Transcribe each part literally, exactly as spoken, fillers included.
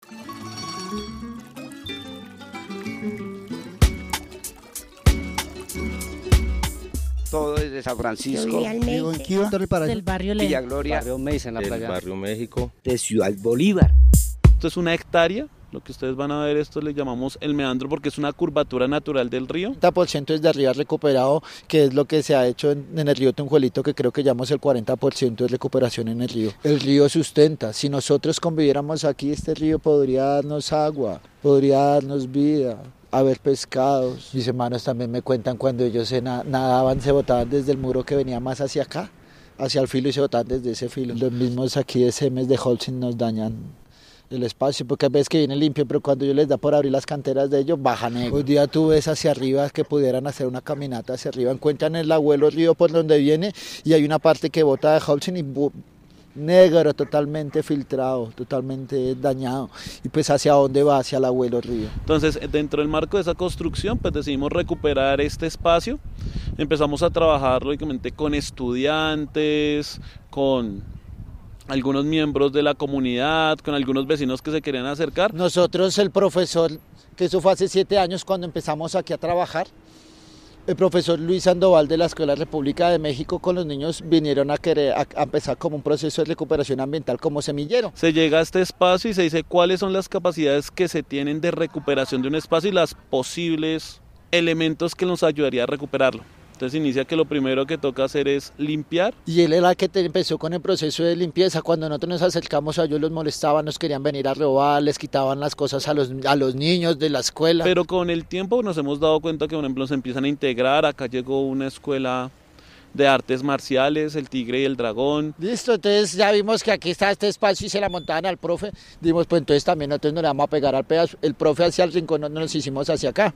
Todo desde San Francisco, Vivo en Kiva, del barrio Le... Villa Gloria, Barrio Mesa en la del playa. barrio México. de Ciudad Bolívar. Esto es una hectárea, lo que ustedes van a ver, esto le llamamos el meandro porque es una curvatura natural del río. treinta por ciento es de arriba recuperado, que es lo que se ha hecho en, en el río Tunjuelito, que creo que llamamos el cuarenta por ciento de recuperación en el río. El río sustenta, si nosotros conviviéramos aquí, este río podría darnos agua, podría darnos vida, haber pescados. Mis hermanos también me cuentan cuando ellos se na- nadaban, se botaban desde el muro que venía más hacia acá, hacia el filo, y se botaban desde ese filo. Los mismos aquí de Semes de Holcim nos dañan el espacio, porque a veces que viene limpio, pero cuando yo les da por abrir las canteras de ellos, baja negro. Hoy día tú ves hacia arriba que pudieran hacer una caminata hacia arriba, encuentran el abuelo río por donde viene, y hay una parte que bota de Holcim y bu- negro, totalmente filtrado, totalmente dañado, y pues hacia dónde va, hacia el abuelo río. Entonces, dentro del marco de esa construcción, pues decidimos recuperar este espacio. Empezamos a trabajar, lógicamente, con estudiantes, con algunos miembros de la comunidad, con algunos vecinos que se querían acercar. Nosotros, el profesor, que eso fue hace siete años cuando empezamos aquí a trabajar, el profesor Luis Sandoval de la Escuela República de México con los niños vinieron a, querer, a, a empezar como un proceso de recuperación ambiental como semillero. Se llega a este espacio y se dice cuáles son las capacidades que se tienen de recuperación de un espacio y los posibles elementos que nos ayudaría a recuperarlo. Entonces inicia que lo primero que toca hacer es limpiar. Y él era el que te empezó con el proceso de limpieza. Cuando nosotros nos acercamos a ellos, los molestaban, nos querían venir a robar, les quitaban las cosas a los, a los niños de la escuela. Pero con el tiempo nos hemos dado cuenta que, por ejemplo, se empiezan a integrar. Acá llegó una escuela de artes marciales, el tigre y el dragón. Listo, entonces ya vimos que aquí está este espacio y se la montaban al profe. Dimos, pues entonces también nosotros nos le vamos a pegar al pedazo. El profe hacia el rincón, no nos hicimos hacia acá.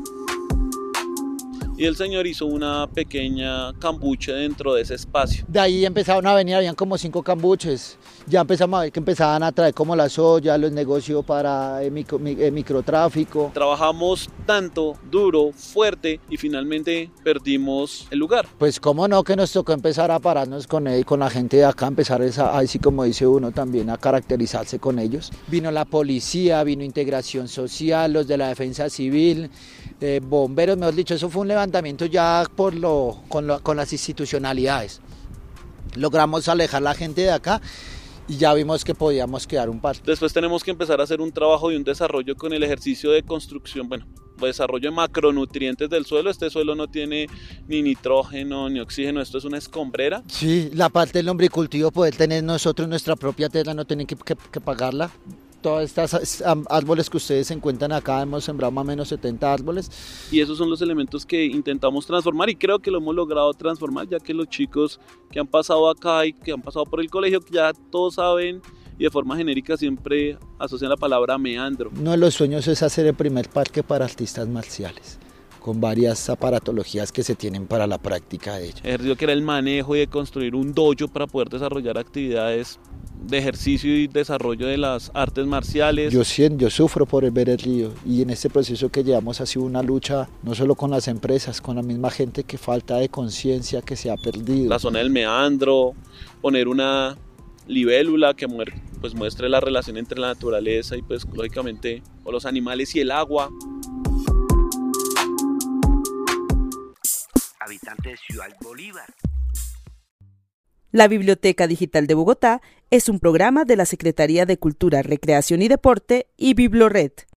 Y el señor hizo una pequeña cambuche dentro de ese espacio. De ahí empezaron a venir, habían como cinco cambuches. Ya empezamos a ver que empezaban a traer como la soya, los negocios para el, micro, el microtráfico. Trabajamos tanto, duro, fuerte y finalmente perdimos el lugar. Pues cómo no, que nos tocó empezar a pararnos con él, con la gente de acá, empezar esa, así como dice uno también, a caracterizarse con ellos. Vino la policía, vino integración social, los de la defensa civil, eh, bomberos, mejor dicho, eso fue un levantamiento ya por lo, con, lo, con las institucionalidades. Logramos alejar a la gente de acá y ya vimos que podíamos quedar un par. Después tenemos que empezar a hacer un trabajo y un desarrollo con el ejercicio de construcción, bueno, desarrollo de macronutrientes del suelo. Este suelo no tiene ni nitrógeno ni oxígeno, esto es una escombrera. Sí, la parte del lombricultivo, poder tener nosotros nuestra propia tierra, no tener que, que, que pagarla. Todas estas árboles que ustedes se encuentran acá, hemos sembrado más o menos setenta árboles. Y esos son los elementos que intentamos transformar y creo que lo hemos logrado transformar, ya que los chicos que han pasado acá y que han pasado por el colegio, ya todos saben y de forma genérica siempre asocian la palabra meandro. Uno de los sueños es hacer el primer parque para artistas marciales, con varias aparatologías que se tienen para la práctica de ello. Ejercicio que era el manejo y de construir un dojo para poder desarrollar actividades de ejercicio y desarrollo de las artes marciales. Yo siento, yo sufro por el ver el río y en este proceso que llevamos ha sido una lucha no solo con las empresas, con la misma gente, que falta de conciencia que se ha perdido. La zona del meandro, poner una libélula que pues muestre la relación entre la naturaleza y pues lógicamente o los animales y el agua. Habitante de Ciudad Bolívar. La Biblioteca Digital de Bogotá es un programa de la Secretaría de Cultura, Recreación y Deporte y Biblored.